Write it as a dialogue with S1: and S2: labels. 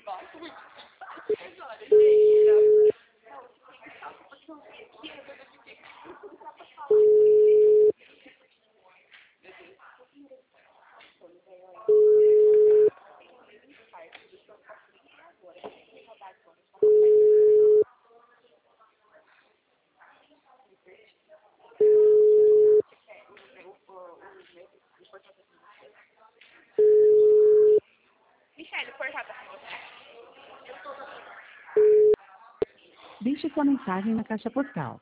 S1: Nossa, muito difícil. Olha, gente. Michelle, o portal tá com você?
S2: Deixe sua mensagem na caixa postal.